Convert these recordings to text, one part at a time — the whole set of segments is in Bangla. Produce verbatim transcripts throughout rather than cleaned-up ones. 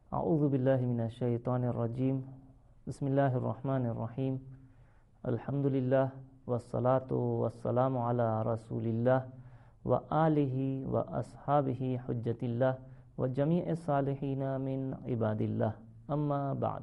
আউযু বিল্লাহি মিনাশ শাইতানির রাজিম। বিসমিল্লাহির রহমানির রহিম। আলহামদুলিল্লাহ ওয়াসসালাতু ওয়াসসালামু আলা রাসূলিল্লাহ ওয়া আলিহি ওয়া আসহাবিহি হুজ্জাতিল্লাহ ওয়া জামিইস সালিহিনা মিন ইবাদিল্লাহ, আম্মা বা'দ।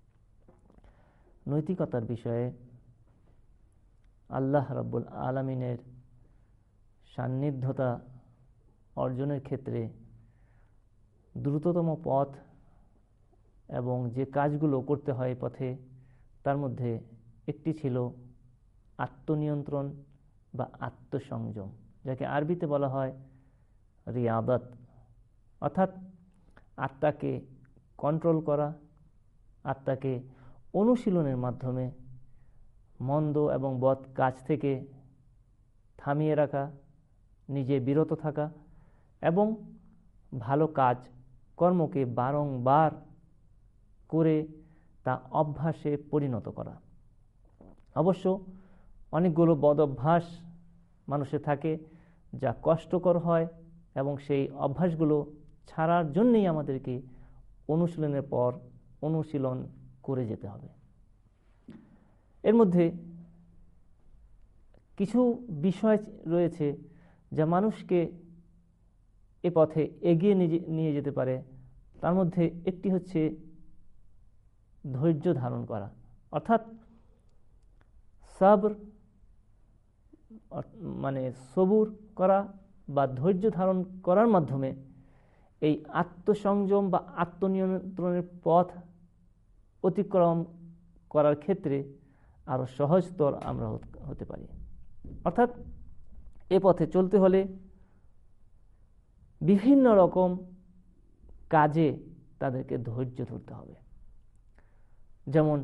নৈতিকতার বিষয়ে আল্লাহ রাব্বুল আলামিনের সান্নিধ্যতা অর্জনের ক্ষেত্রে দ্রুততম পথ এবং যে কাজগুলো করতে হয় পথে, তার মধ্যে একটি ছিল আত্মনিয়ন্ত্রণ বা আত্মসংযম, যাকে আরবিতে বলা হয় রিয়াদত, অর্থাৎ আত্মাকে কন্ট্রোল করা, আত্মাকে অনুশীলনের মাধ্যমে মন্দ এবং বদ কাজ থেকে থামিয়ে রাখা, নিজে বিরত থাকা এবং ভালো কাজ কর্মকে বারংবার করে তা অভ্যাসে পরিণত করা। অবশ্য অনেকগুলো বদ অভ্যাস মানুষের থাকে যা কষ্টকর হয় এবং সেই অভ্যাসগুলো ছাড়ার জন্যই আমাদেরকে অনুশীলনের পর অনুশীলন করে যেতে হবে। এর মধ্যে কিছু বিষয় রয়েছে যা মানুষকে এ পথে এগিয়ে নিয়ে যেতে পারে। তার মধ্যে একটি হচ্ছে ধৈর্য ধারণ করা, অর্থাৎ সবর, মানে সবুর করা বা ধৈর্য ধারণ করার মাধ্যমে এই আত্মসংযম বা আত্মনিয়ন্ত্রণের পথ অতিক্রম করার ক্ষেত্রে আরো সহজতর আমরা হতে পারি। অর্থাৎ এ পথে চলতে হলে বিভিন্ন রকম কাজে তাদেরকে ধৈর্য ধরতে হবে। যেমন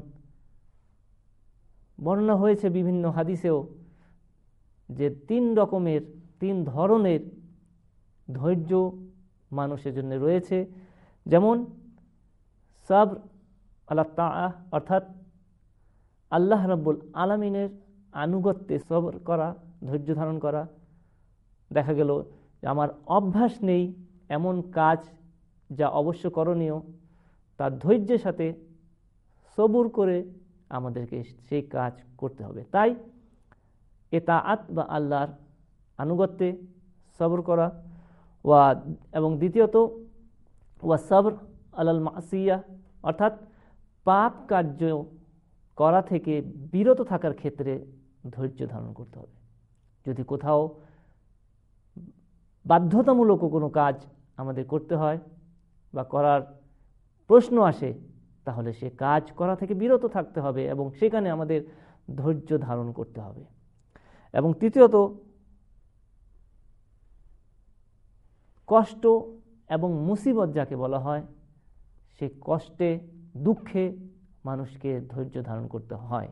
বর্ণনা হয়েছে বিভিন্ন হাদিসেও যে তিন রকমের তিন ধরনের ধৈর্য মানুষের জন্য রয়েছে। যেমন সবর আলা তাআহ, অর্থাৎ আল্লাহ রাব্বুল আলামিনের আনুগত্যে সবর করা, ধৈর্য ধারণ করা। দেখা গেল যে আমার অভ্যাস নেই এমন কাজ যা অবশ্য করণীয়, তার ধৈর্যের সাথে সবুর করে আমাদেরকে সেই কাজ করতে হবে। তাই ইতাআত বা আল্লাহর আনুগত্যে সবর করা, ওয়া এবং দ্বিতীয়ত ওয়া সবর আলাল মাসিয়া, অর্থাৎ পাপ কার্য করা থেকে বিরত থাকার ক্ষেত্রে ধৈর্য ধারণ করতে হবে। যদি কোথাও বাধ্যতামূলক কোনো কাজ আমাদের করতে হয় বা করার প্রশ্ন আসে, তাহলে সে কাজ করা থেকে বিরত থাকতে হবে এবং সেখানে আমাদের ধৈর্য ধারণ করতে হবে। এবং তৃতীয়ত কষ্ট এবং মুসিবত যাকে বলা হয়, সেই কষ্টে দুঃখে মানুষকে ধৈর্য ধারণ করতে হয়।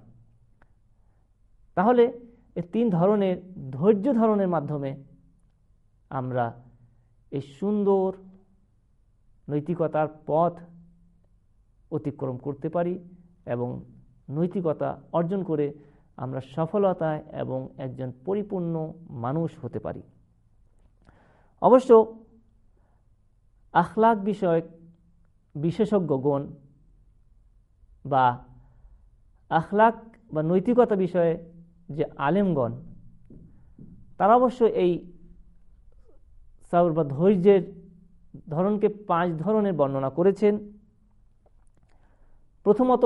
তাহলে এই তিন ধরনের ধৈর্য ধারণের মাধ্যমে আমরা এই সুন্দর নৈতিকতার পথ অতিক্রম করতে পারি এবং নৈতিকতা অর্জন করে আমরা সফলতায় এবং একজন পরিপূর্ণ মানুষ হতে পারি। অবশ্য আখলাক বিষয়ক বিশেষজ্ঞগণ বা আখলাক বা নৈতিকতা বিষয়ে যে আলেমগণ, তারা অবশ্য এই সবর বা ধৈর্যের ধরনকে পাঁচ ধরনের বর্ণনা করেছেন। প্রথমত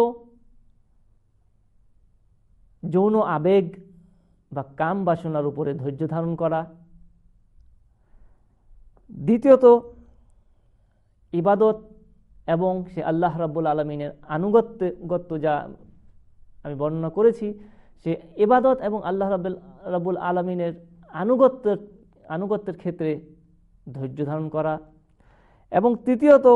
যৌন আবেগ বা কাম বাসনার উপরে ধৈর্য ধারণ করা। দ্বিতীয়ত ইবাদত এবং সে আল্লাহ রাব্বুল আলামিনের আনুগত্য, যা আমি বর্ণনা করেছি, সে ইবাদত এবং আল্লাহ রাব্বুল আলামিনের আনুগত্যের আনুগত্যের ক্ষেত্রে ধৈর্য ধারণ করা। এবং তৃতীয়ত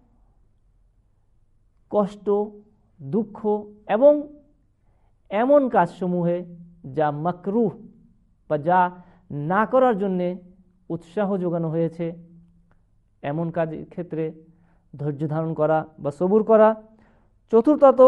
কষ্ট, দুঃখ এবং এমন কাজসমূহে যা মাকরুহ বা যা না করার জন্যে উৎসাহ যোগানো হয়েছে, এমন কাজের ক্ষেত্রে ধৈর্য ধারণ করা বা সবুর করা। চতুর্থত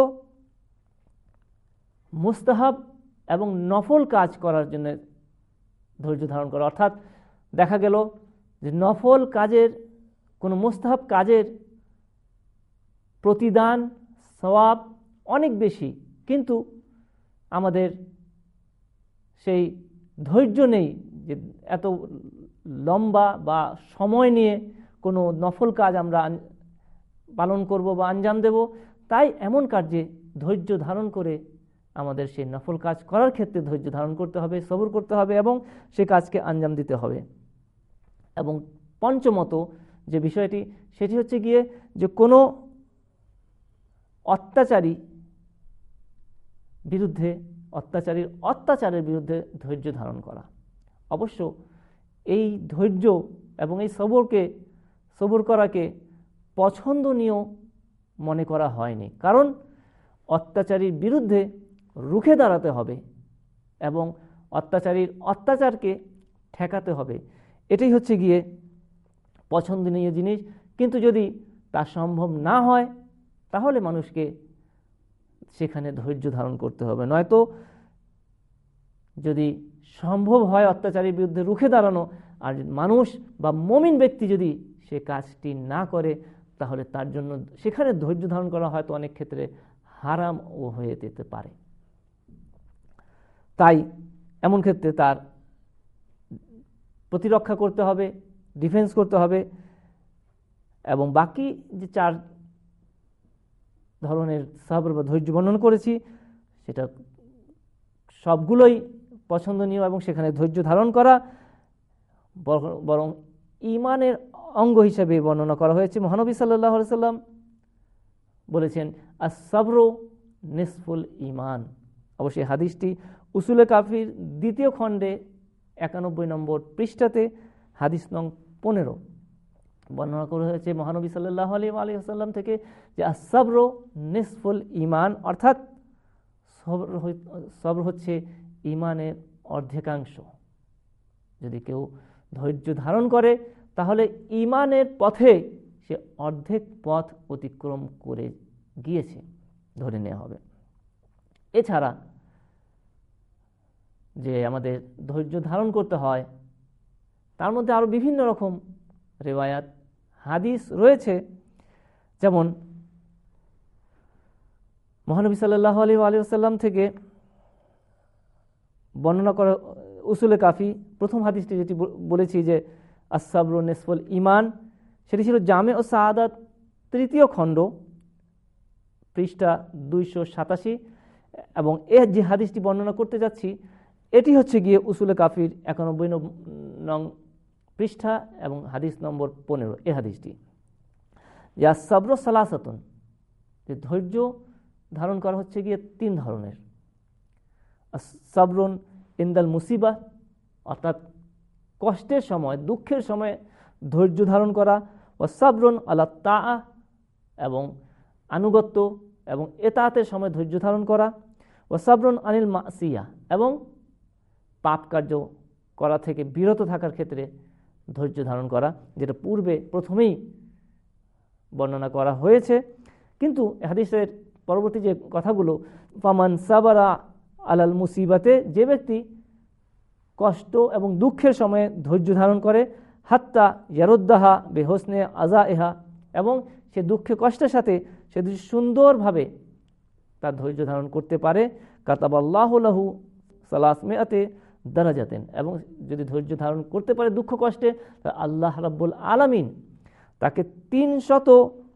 মুস্তাহাব এবং নফল কাজ করার জন্য ধৈর্য ধারণ করা, অর্থাৎ দেখা গেল যে নফল কাজের, কোনো মুস্তাহাব কাজের প্রতিদান সওয়াব অনেক বেশি, কিন্তু আমাদের সেই ধৈর্য নেই যে এত লম্বা বা সময় নিয়ে কোনো নফল কাজ আমরা পালন করব বা আঞ্জাম দেব। তাই এমন কার্যে ধৈর্য ধারণ করে আমাদের সেই নফল কাজ করার ক্ষেত্রে ধৈর্য ধারণ করতে হবে, সবর করতে হবে এবং সে কাজকে আঞ্জাম দিতে হবে। এবং পঞ্চমত যে বিষয়টি, সেটি হচ্ছে গিয়ে যে কোনো অত্যাচারী বিরুদ্ধে অত্যাচারীর অত্যাচারের বিরুদ্ধে ধৈর্য ধারণ করা। অবশ্য এই ধৈর্য এবং এই সবরকে সবর করাকে পছন্দনীয় মনে করা হয়নি, কারণ অত্যাচারীর বিরুদ্ধে রুখে দাঁড়াতে হবে এবং অত্যাচারীর অত্যাচারকে ঠেকাতে হবে, এটাই হচ্ছে গিয়ে পছন্দনীয় জিনিস। কিন্তু যদি তা সম্ভব না হয় তাহলে মানুষকে সেখানে ধৈর্য ধারণ করতে হবে। নয়তো যদি সম্ভব হয় অত্যাচারীর বিরুদ্ধে রুখে দাঁড়ানো, আর মানুষ বা মুমিন ব্যক্তি যদি সে কাজটি না করে, তাহলে তার জন্য সেখানে ধৈর্য ধারণ করা হয়তো অনেক ক্ষেত্রে হারাম ও হয়ে যেতে পারে। তাই এমন ক্ষেত্রে তার প্রতিরক্ষা করতে হবে, ডিফেন্স করতে হবে। এবং বাকি যে চার ধরনের সবর বা ধৈর্য বর্ণনা করেছি, সেটা সবগুলোই পছন্দনীয় এবং সেখানে ধৈর্য ধারণ করা বরং ঈমানের অঙ্গ হিসেবে বর্ণনা করা হয়েছে। মহানবী সাল্লাল্লাহু আলাইহি সাল্লাম বলেছেন, আস-সাবরু নিসফুল ঈমান। অবশ্যই হাদিসটি উসুলে কাফির দ্বিতীয় খণ্ডে একানব্বই নম্বর পৃষ্ঠাতে হাদিস নং পনেরো বর্ণনা করা হয়েছে মহানবী সাল্লাল্লাহু আলাইহি ওয়াসাল্লাম থেকে, যে আস-সাবরু নিসফুল ঈমান, অর্থাৎ সবর হচ্ছে ঈমানের অর্ধেকাংশ। যদি কেউ ধৈর্য ধারণ করে তাহলে ঈমানের পথে সে অর্ধেক পথ অতিক্রম করে গিয়েছে ধরে নেওয়া হবে। এছাড়া যে আমাদের ধৈর্য ধারণ করতে হয়, তার মধ্যে আরও বিভিন্ন রকম রিওয়ায়াত হাদিস রয়েছে। যেমন মহানবী সাল্লাল্লাহু আলাইহি ওয়াসাল্লাম থেকে বর্ণনা করা উসুলে কাফি প্রথম হাদিসটি যেটি বলেছি যে আস-সাবরু নিসফুল ঈমান, সেটি ছিল জামে ও সাআদাত তৃতীয় খণ্ড পৃষ্ঠা দুইশো সাতাশি। এবং এ যে হাদিসটি বর্ণনা করতে যাচ্ছি এটি হচ্ছে গিয়ে উসুলে কাফির একানব্বই নং পৃষ্ঠা এবং হাদিস নম্বর পনেরো। এ হাদিসটি যে আস-সাবরু সালাসাতুন, যে ধৈর্য ধারণ করা হচ্ছে গিয়ে তিন ধরনের। সাবরুন ইনদাল মুসিবা, অর্থাৎ কষ্টের সময় দুঃখের সময় ধৈর্য ধারণ করা, ও সাবরুন আলা তাআ, এবং আনুগত্য এবং এতাআতের সময় ধৈর্য ধারণ করা, ও সাবরুন আনিল মাসিয়া, এবং পাপ কার্য করা থেকে বিরত থাকার ক্ষেত্রে ধৈর্য ধারণ করা, যেটা পূর্বে প্রথমেই বর্ণনা করা হয়েছে। কিন্তু হাদিসের পরবর্তী যে কথাগুলো, ফামান সাবারা আলাল মুসিবাতে, যে ব্যক্তি কষ্ট এবং দুঃখের সময়ে ধৈর্য ধারণ করে, হাত্তা ইয়ারুদ্দাহা বেহসনে আজা এহা, এবং সে দুঃখে কষ্টের সাথে সে সুন্দরভাবে তার ধৈর্য ধারণ করতে পারে, কাতাবাল্লাহু লাহু সালাসমিআতে দারাজাতেন, এবং যদি ধৈর্য ধারণ করতে পারে দুঃখ কষ্টে, আল্লাহ রাব্বুল আলামিন তাকে তিনশত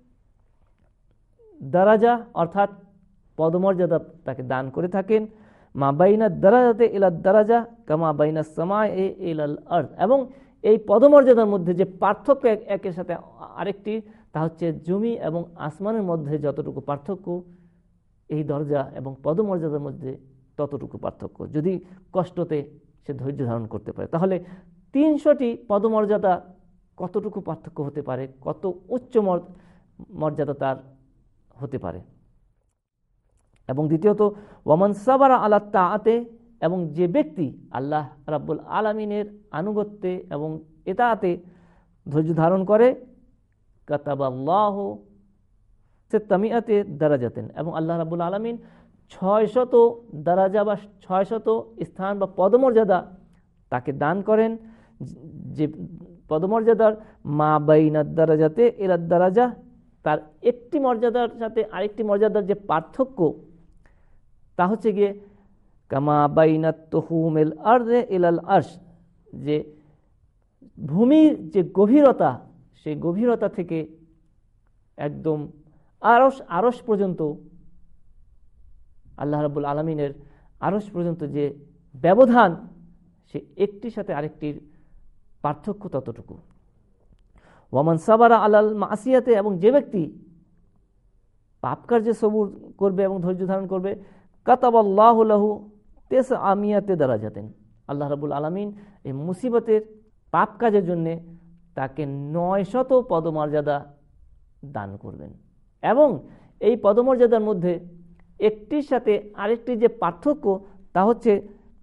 দারাজা অর্থাৎ পদমর্যাদা তাকে দান করে থাকেন। মা বাইনা দারাজাতে ইলা দারাজা কামা বাইনা সামায়ে ইলাল আরদ, এবং এই পদমর্যাদার মধ্যে যে পার্থক্য একের সাথে আরেকটি, তা হচ্ছে জমি এবং আসমানের মধ্যে যতটুকু পার্থক্য, এই দরজা এবং পদমর্যাদার মধ্যে ততটুকু পার্থক্য। যদি কষ্টতে সে ধৈর্য ধারণ করতে পারে, তাহলে তিনশোটি পদমর্যাদা কতটুকু পার্থক্য হতে পারে, কত উচ্চ মর্যাদা তার হতে পারে। এবং দ্বিতীয়ত ওয়ামান সাবারা আলা তাআতে, এবং যে ব্যক্তি আল্লাহ রাব্বুল আলামিনের আনুগত্যে এবং এতাআতে ধৈর্য ধারণ করে, কাতাবাল্লাহু সিত্তামিআতে দারাজাতেন, এবং আল্লাহ রাব্বুল আলামিন ছয়শত দারাজা বা ছয়শত স্থান বা পদমর্যাদা তাকে দান করেন, যে পদমর্যাদার মা বাইনা দারাজাতে ইলা দারাজা তার একটি মর্যাদার সাথে আরেকটি মর্যাদার যে পার্থক্য তা হচ্ছে গিয়ে কামা বাইনাত তুহুমিল আরদে ইলাল আরশ, যে ভূমির যে গভীরতা সেই গভীরতা থেকে একদম আরশ আরশ পর্যন্ত, আল্লাহ রাব্বুল আলামিনের আরশ পর্যন্ত যে ব্যবধান, সে একটির সাথে আরেকটির পার্থক্য ততটুকু। ওয়ামান সাবারা আলাল মাসিয়াতে, এবং যে ব্যক্তি পাপ কার্যে সবুর করবে এবং ধৈর্য ধারণ করবে, কাতাবাল্লাহু লাহু তিসআমিয়াতে দারাজাতিন, আল্লাহ রাব্বুল আলামিন এই মুসিবতের পাপ কাজের জন্য তাকে নয় শত পদমর্যাদা দান করবেন। এবং এই পদমর্যাদার মধ্যে একটির সাথে আরেকটি যে পার্থক্য তা হচ্ছে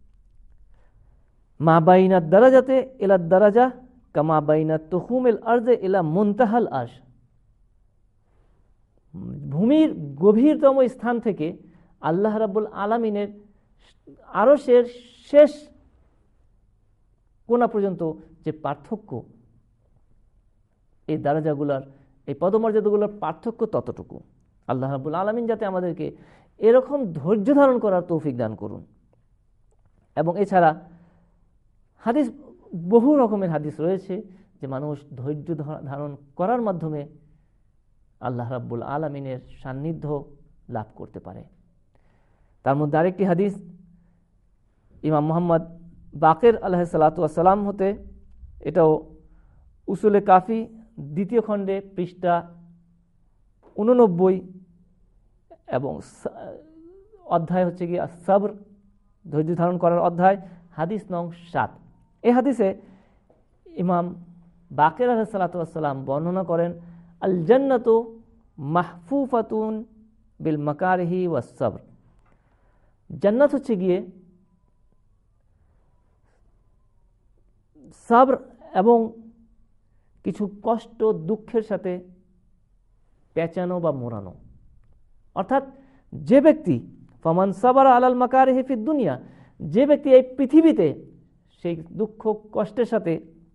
মা বাইনাত দারাজাতে ইলা দারাজা কামা বাইনাত তুহুমিল আরদে ইলা মুনতাহাল আরশ, ভূমির গভীরতম স্থান থেকে আল্লাহ রাব্বুল আলামিনের আরশের শেষ কোণা পর্যন্ত যে পার্থক্য, এই দারাজাগুলার এই পদমর্যাদাগুলোর পার্থক্য ততটুকু। আল্লাহ রাব্বুল আলামিন যাতে আমাদেরকে এরকম ধৈর্য ধারণ করার তৌফিক দান করুন। এবং এছাড়া হাদিস, বহু রকমের হাদিস রয়েছে যে মানুষ ধৈর্য ধারণ করার মাধ্যমে আল্লাহ রাব্বুল আলামিনের সান্নিধ্য লাভ করতে পারে। তার মধ্যে আরেকটি হাদিস ইমাম মুহাম্মদ বাকের আলাইহিস সালাতু ওয়াস সালাম হতে, এটাও উসুলে কাফি দ্বিতীয় খণ্ডে পৃষ্ঠা উননব্বই এবং অধ্যায় হচ্ছে কি সাবর, ধৈর্য ধারণ করার অধ্যায়, হাদিস নং সাত। এই হাদিসে ইমাম বাকের আলাইহিস সালাতু ওয়াস সালাম বর্ণনা করেন, আল জান্নাতু মাহফুফাতুন বিল মাকারিহি ওয়াস সাবর, জান্নাত হচ্ছে গিয়ে সাবর এবং কিছু কষ্ট দুঃখের সাথে পেঁচানো বা মোড়ানো। অর্থাৎ যে ব্যক্তি ফামান সাবারা আলাল মাকারিহি ফিদ দুনিয়া, যে ব্যক্তি এই পৃথিবীতে সেই দুঃখ কষ্টের সাথে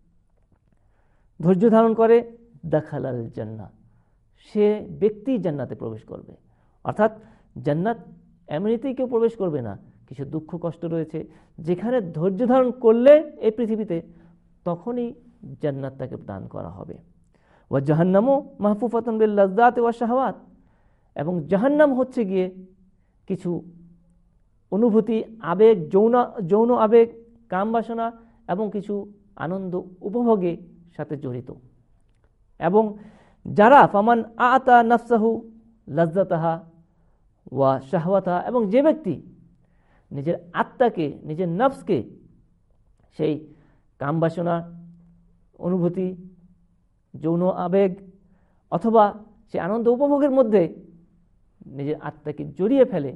ধৈর্য ধারণ করে, দাখালাল জান্নাহ, সে ব্যক্তি জান্নাতে প্রবেশ করবে। অর্থাৎ জান্নাত এমনিতেই কেউ প্রবেশ করবে না, কিছু দুঃখ কষ্ট রয়েছে, যেখানে ধৈর্য ধারণ করলে এই পৃথিবীতে তখনই জান্নাত তাকে দান করা হবে। ওয়া জাহান্নামু মাহফুফাতুন বিল লাযযাতি ওয়া শাহওয়াত, এবং জাহান্নাম হচ্ছে গিয়ে কিছু অনুভূতি, আবেগ, যৌন যৌন আবেগ, কাম বাসনা এবং কিছু আনন্দ উপভোগের সাথে জড়িত। এবং যারা ফামান আতা নাফসাহু লাযযাতাহা ওয়া শাহওয়াতাহা, এবং যে ব্যক্তি নিজের আত্মাকে, নিজের নফসকে সেই কাম বাসনা, অনুভূতি, যৌন আবেগ অথবা সে আনন্দ উপভোগের মধ্যে নিজের আত্মাকে জড়িয়ে ফেলে,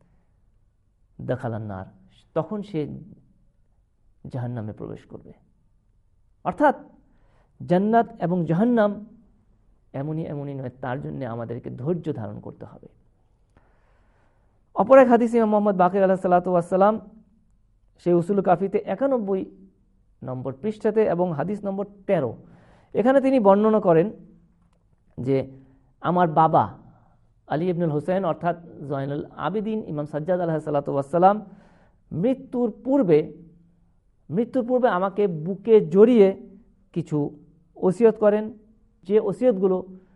দাখালান নার, তখন সে জাহান্নামে প্রবেশ করবে। অর্থাৎ জান্নাত এবং জাহান্নাম এমনই এমনই নয়, তার জন্য আমাদেরকে ধৈর্য ধারণ করতে হবে। অপর এক হাদিস ইমাম মুহাম্মদ বাকির আলাইহিস সালাতু ওয়াস সালাম সেই উসুল কাফিতে একানব্বই নম্বর পৃষ্ঠাতে এবং হাদিস নম্বর তেরো, এখানে তিনি বর্ণনা করেন যে আমার বাবা আলী ইবনুল হুসাইন অর্থাৎ জয়নুল আবেদিন ইমাম সাজ্জাদ আলাইহিস সালাতু ওয়াস সালাম মৃত্যুর পূর্বে মৃত্যুর পূর্বে আমাকে বুকে জড়িয়ে কিছু ওসিয়ত করেন, যে ওসিয়তগুলো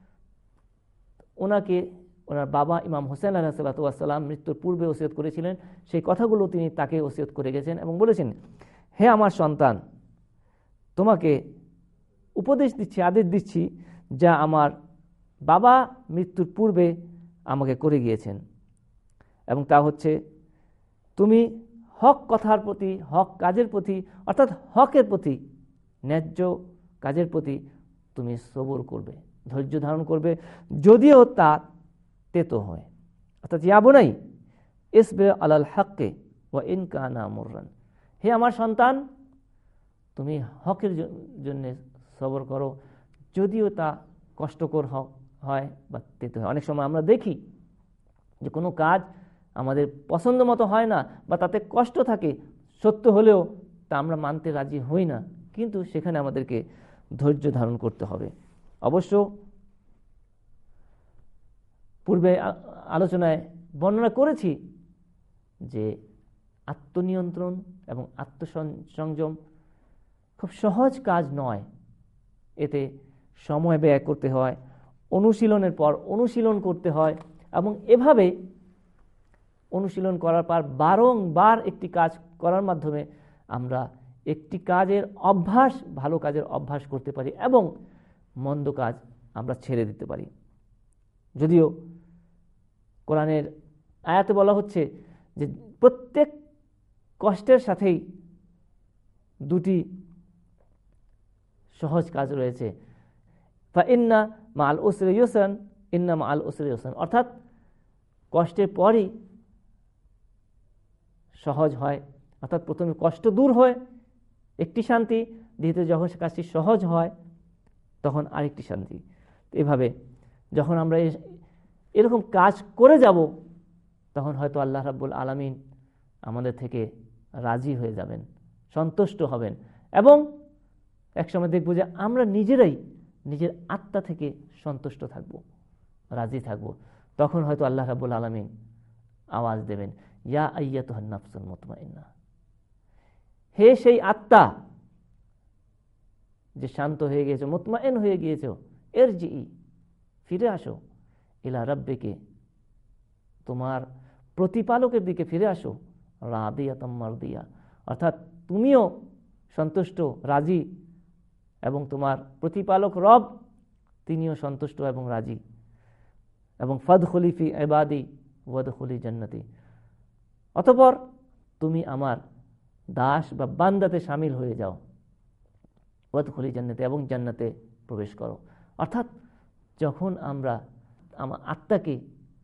ওনাকে ওনার বাবা ইমাম হোসেন আলাইহিস সালাতু ওয়াস সালাম মৃত্যুর পূর্বে ওসিয়ত করেছিলেন, সেই কথাগুলো তিনি তাকে ওসিয়ত করে গেছেন এবং বলেছেন, হে আমার সন্তান, তোমাকে উপদেশ দিচ্ছি, আদেশ দিচ্ছি যা আমার বাবা মৃত্যুর পূর্বে আমাকে করে গিয়েছেন, এবং তা হচ্ছে তুমি হক কথার প্রতি, হক কাজের প্রতি, অর্থাৎ হকের প্রতি, ন্যায্য কাজের প্রতি তুমি সবর করবে, ধৈর্য ধারণ করবে, যদিও তা তেতো হয়। অর্থাৎ ইয়া বুনাই ইসবির আলাল হাক্কি ওয়া ইন কানা মুররান, হে আমার সন্তান, তুমি হকের জন্য সবর করো, যদিও তা কষ্টকর হয় বা তেতো হয়। অনেক সময় আমরা দেখি যে কোনো কাজ আমাদের পছন্দ মতো হয় না বা তাতে কষ্ট থাকে, সত্য হলেও তা আমরা মানতে রাজি হই না, কিন্তু সেখানে আমাদেরকে ধৈর্য ধারণ করতে হবে। অবশ্য পূর্বে আলোচনায় বর্ণনা করেছি যে আত্মনিয়ন্ত্রণ এবং আত্মসংযম খুব সহজ কাজ নয়। এতে সময় ব্যয় করতে হয়, অনুশীলনের পর অনুশীলন করতে হয়, এবং এভাবে অনুশীলন করার পর বারংবার একটি কাজ করার মাধ্যমে আমরা একটি কাজের অভ্যাস, ভালো কাজের অভ্যাস করতে পারি এবং মন্দ কাজ আমরা ছেড়ে দিতে পারি। যদিও কোরআনের আয়াতে বলা হচ্ছে যে প্রত্যেক কষ্টের সাথেই দুটি সহজ কাজ রয়েছে, ফা ইন্না মাআল উসরি ইউসরান ইন্না মাআল উসরি ইউসরান, অর্থাৎ কষ্টের পরই সহজ হয়। অর্থাৎ প্রথমে কষ্ট দূর হয়, একটি শান্তি, দ্বিতীয় যখন কাজটি সহজ হয় তখন আরেকটি শান্তি। এভাবে যখন আমরা এরকম কাজ করে যাব তখন হয়তো আল্লাহ রাব্বুল আলামিন আমাদের থেকে রাজি হয়ে যাবেন, সন্তুষ্ট হবেন, এবং একসময় দেখব যে আমরা নিজেরাই নিজের আত্মা থেকে সন্তুষ্ট থাকব, রাজি থাকব। তখন হয়তো আল্লাহ রাব্বুল আলামিন আওয়াজ দেবেন, ইয়া আইয়াতুহান নাফসুল মুতমাইন্না, হে সেই আত্মা যে শান্ত হয়ে গিয়েছে, মুতমাইন হয়ে গিয়েছে, ইরজিই, ফিরে আসো, ইলা রাব্বিকে, তোমার প্রতিপালকের দিকে ফিরে আসো, রাদিয়াতাম মারদিয়া, অর্থাৎ তুমিও সন্তুষ্ট, রাজি, এবং তোমার প্রতিপালক রব তিনিও সন্তুষ্ট এবং রাজি, এবং ফাদখুলি ফি ইবাদি ওয়াদখুলি জান্নাতি, অতঃপর তুমি আমার দাস বা বান্দাতে শামিল হয়ে যাও, ওয়াদখুলি জান্নাতি, এবং জান্নাতে প্রবেশ করো। অর্থাৎ যখন আমরা আমার আত্মাকে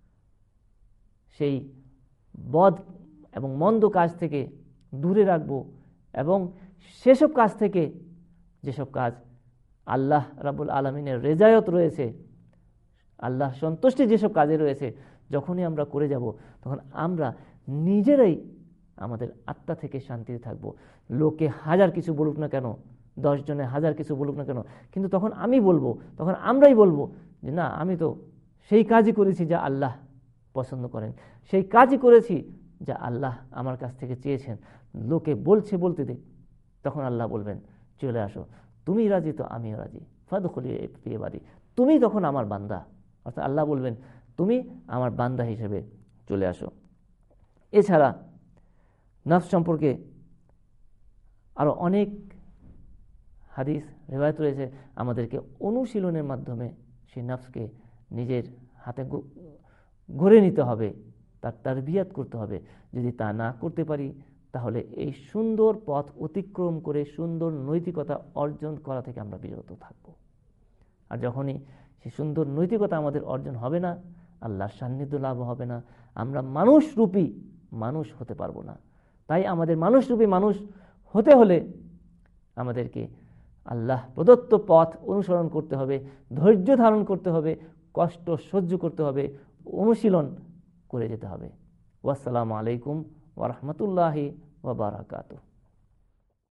সেই বদ এবং মন্দ কাজ থেকে দূরে রাখবো, এবং সেসব কাজ থেকে, যেসব কাজ আল্লাহ রাব্বুল আলামিনের রেজায়ত রয়েছে, আল্লাহ সন্তুষ্টি যেসব কাজে রয়েছে, যখনই আমরা করে যাব তখন আমরা নিজেরাই আমাদের আত্মা থেকে শান্তিতে থাকব। লোকে হাজার কিছু বলুক না কেন, দশ জনে হাজার কিছু বলুক না কেন, কিন্তু তখন আমি বলবো, তখন আমরাই বলবো যে না, আমি তো সেই কাজই করেছি যা আল্লাহ পছন্দ করেন, সেই কাজই করেছি যা আল্লাহ আমার কাছ থেকে চেয়েছেন। লোকে বলছে বলতে দে, তখন আল্লাহ বলবেন চলে আসো, তুমি রাজি তো আমিও রাজি, ফাদখুলি ফি ইবাদি, তুমি তখন আমার বান্দা, অর্থাৎ আল্লাহ বলবেন তুমি আমার বান্দা হিসেবে চলে আসো। এছাড়া নফস সম্পর্কে আরো অনেক হাদিস রিওয়ায়াত রয়েছে, আমাদেরকে অনুশীলনের মাধ্যমে সেই নফসকে নিজের হাতে গড়ে নিতে হবে, তার তারবিয়াত করতে হবে। যদি তা না করতে পারি তাহলে এই সুন্দর পথ অতিক্রম করে সুন্দর নৈতিকতা অর্জন করা থেকে আমরা বিরত থাকব। আর যখনই সেই সুন্দর নৈতিকতা আমাদের অর্জন হবে না, আল্লাহর সান্নিধ্য লাভ হবে না, আমরা মানুষরূপী মানুষ হতে পারবো না। তাই আমাদের মানুষরূপী মানুষ হতে হলে আমাদেরকে আল্লাহ প্রদত্ত পথ অনুসরণ করতে হবে, ধৈর্য ধারণ করতে হবে, কষ্ট সহ্য করতে হবে, অনুশীলন করে যেতে হবে। ওয়াসসালামু আলাইকুম ওয়া রাহমাতুল্লাহি ওয়া বারাকাতুহু।